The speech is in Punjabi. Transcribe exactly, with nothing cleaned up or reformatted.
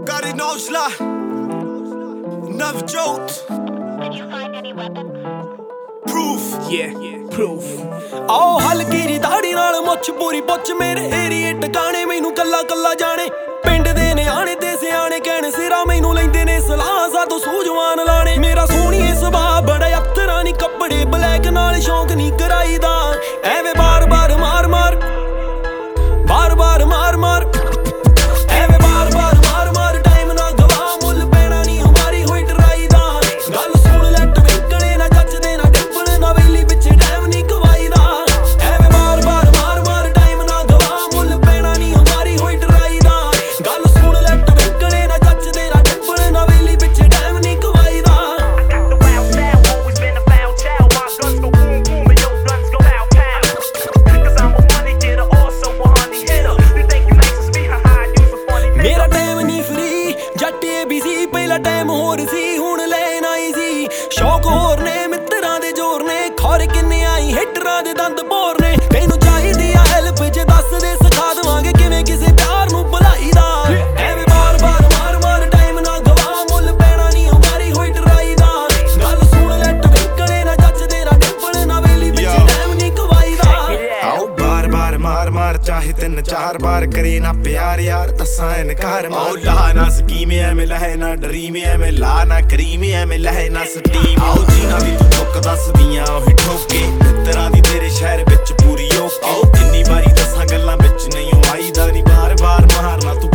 Gary Nosla, Navjot. Did you find any weapons? Proof, yeah, proof. ਆਓ ਹਲਕੀ ਜੀ ਦਾੜੀ ਨਾਲ ਮੁੱਛ ਪੂਰੀ ਪੁੱਛ ਮੇਰੇ ਏਰੀਏ ਟਿਕਾਣੇ ਮੈਨੂੰ ਕੱਲਾ ਕੱਲਾ ਜਾਣੇ ਪਿੰਡ ਦੇ ਨਿਆਣੇ ਤੇ ਸਿਆਣੇ ਕਹਿਣ ਸਿਰਾ ਮੈਨੂੰ ਲੈਂਦੇ ਨੇ ਸਲਾਹ ਸਾਤੋਂ ਸੂਝਵਾਨ ਲਾਣੇ ਮੇਰਾ ਸੋਹਣੀਏ ਸੁਭਾਅ ਬੜਾ ਅਫਤਰਾਂ ਨੀ ਕੱਪੜੇ ਬਲੈਕ ਨਾਲ ਸ਼ੌਂਕ ਨਹੀਂ ਕਰਾਈਦਾ ਐਵੇਂ ਬਾਰ ਬਾਰ ਮਾਰ ਮਾਰ ਬਾਰ ਬਾਰ ਮਾਰ ਮਾਰ ਐਵੇਂ ਬਾਰ ਬਾਰ ਮਾਰ ਮਾਰ ਟਾਈਮ ਨਾ ਗਵਾ ਮੁੱਲ ਪੈਣਾ ਨਹੀਂ ਹਮਾਰੀ ਹੋਈ ਡਰਾਈ ਦਾ ਗੱਲ ਸੁਣ ਲੈ ਟਵਿੰਕਲੇ ਨਾ ਜੱਜਦੇ ਨਾ ਡਿੰਪਲ ਨਾ ਵੇਲੀ ਪਿੱਛੇ ਟਾਈਮ ਨਹੀਂ ਗਵਾਈਦਾ ਐਵੇਂ ਬਾਰ ਬਾਰ ਮਾਰ ਮਾਰ ਟਾਈਮ ਨਾ ਗਵਾ ਮੁੱਲ ਪੈਣਾ ਨਹੀਂ ਹਮਾਰੀ ਹੋਈ ਡਰਾਈ ਦਾ ਗੱਲ ਸੁਣ ਲੈ ਟਵਿੰਕਲੇ ਨਾ ਜੱਜਦੇ ਨਾ ਡਿੰਪਲ ਨਾ ਵੇਲੀ ਪਿੱਛੇ ਟਾਈਮ ਨਹੀਂ ਗਵਾਈਦਾ ਮੇਰਾ ਟਾਈਮ ਨਹੀਂ ਫਰੀ ਜੱਟ ਏ ਬੀ ਸੀ ਪਹਿਲਾ ਟਾਈਮ ਹੋਰ ਸੀ ਹੁਣ ਲੈਣ ਆਈ ਸੀ ਸ਼ੌਕ ਹੋਰ ਨੇ ਮਿੱਤਰਾਂ ਦੇ ਜ਼ੋਰ ਨੇ ਖੌਰ ਕਿੰਨੇ ਆਈ ਹਿੱਟਰਾਂ ਦੇ ਦੰਦ ਬੋਰ ਨੇ ਤੈਨੂੰ ਚਾਹੀਦੀ ਆ ਹੈਲਪ ਜੇ ਦੱਸ ਦੇ ਸਿਖਾ ਦੇਵਾਂਗੇ ਕਿਵੇਂ ਕਿਸੇ ਪਿਆਰ ਨੂੰ ਭੁਲਾਈ ਦਾ ਐਵੇਂ ਬਾਰ ਬਾਰ ਮਾਰ ਮਾਰ ਟਾਈਮ ਨਾ ਗਵਾ ਮੁੱਲ ਪੈਣਾ ਨਹੀਂ ਹਮਾਰੀ ਹੋਈ ਡਰਾਈ ਦਾ ਗੱਲ ਸੁਣ ਲੈ ਟਵਿੰਕਲੇ ਨਾ ਜੱਜਦੇ ਨਾ ਡਿੰਪਲ ਨਾ ਵੇਲੀ ਪਿੱਛੇ ਟਾਈਮ ਨਹੀਂ ਗਵਾਈ ਦਾ आओ बार बार मार मार चाहे तीन चार बार करे ना प्यार यार दसा इनकार मार ला ना स्कीम एवें लहे ना ड्रीम एवें ला ना क्रीम एवें लहे ना स्टीम आओ जीना भी तू ठोक दस दियां ओही ठोके मित्तरां दी तेरे शहर विच पूरी ओके आओ किन्नी बारी दसा गल्लां विच नहीं आई दा नी बार बार मारना तू